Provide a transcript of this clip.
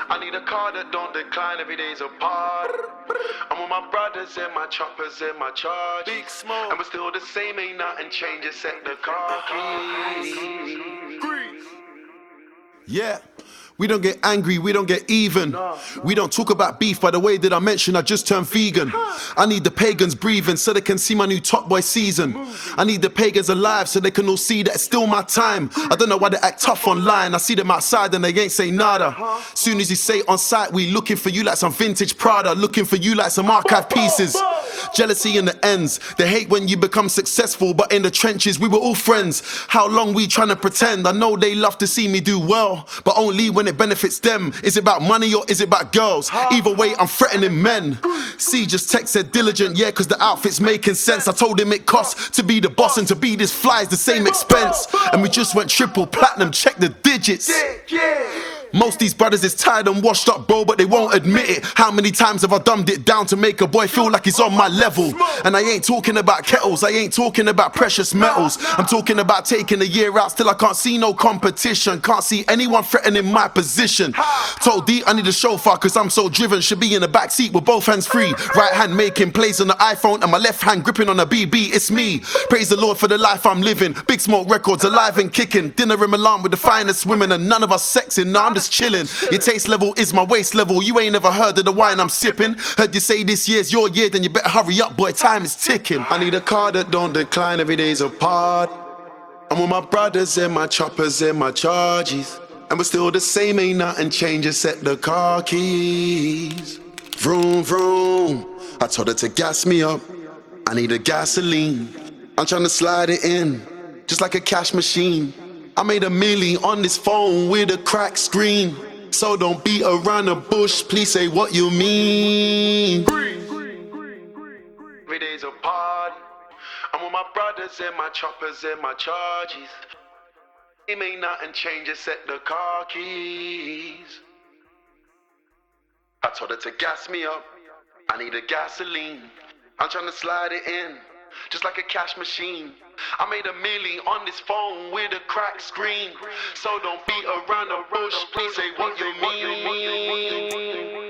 I need a car that don't decline, every day's a part. I'm with my brothers and my choppers and my charges. Big smoke. And we're still the same, ain't nothing changed, except the car keys. Yeah. We don't get angry, we don't get even. We don't talk about beef. By the way, did I mention I just turned vegan? I need the pagans breathing so they can see my new Top Boy season. I need the pagans alive so they can all see that it's still my time. I don't know why they act tough online. I see them outside and they ain't say nada. Soon as you say on site, we looking for you like some vintage Prada, looking for you like some archive pieces. Jealousy in the ends. They hate when you become successful, but in the trenches we were all friends. How long we trying to pretend? I know they love to see me do well, but only when it benefits them. Is it about money or is it about girls? Either way, I'm threatening men. C just texted diligent, yeah, cause the outfit's making sense. I told him it costs to be the boss and to be this fly is the same expense. And we just went triple platinum, check the digits. Most these brothers is tired and washed up, bro, but they won't admit it. How many times have I dumbed it down to make a boy feel like he's on my level? And I ain't talking about kettles, I ain't talking about precious metals. I'm talking about taking a year out, still I can't see no competition. Can't see anyone threatening my position. Told D I need a chauffeur cause I'm so driven. Should be in the back seat with both hands free. Right hand making plays on the iPhone and my left hand gripping on the BB. It's me. Praise the Lord for the life I'm living. Big Smoke Records alive and kicking. Dinner in Milan with the finest women and none of us sexing. Nah, I'm just chilling. Your taste level is my waist level. You ain't never heard of the wine I'm sipping. Heard you say this year's your year, then you better hurry up, boy, time is ticking. I need a car that don't decline, every day's a part. I'm with my brothers and my choppers and my charges. And we're still the same, ain't nothing changed except the car keys. Vroom, vroom. I told her to gas me up. I need a gasoline. I'm trying to slide it in, just like a cash machine. I made a milli on this phone with a cracked screen. So don't beat around the bush, please say what you mean. Every day's a party. I'm with my brothers and my choppers and my charges. It ain't nothing change except the car keys. I told her to gas me up. I need a gasoline. I'm trying to slide it in, just like a cash machine. I made a milli on this phone with a cracked screen. So don't beat around the bush, please say what you mean.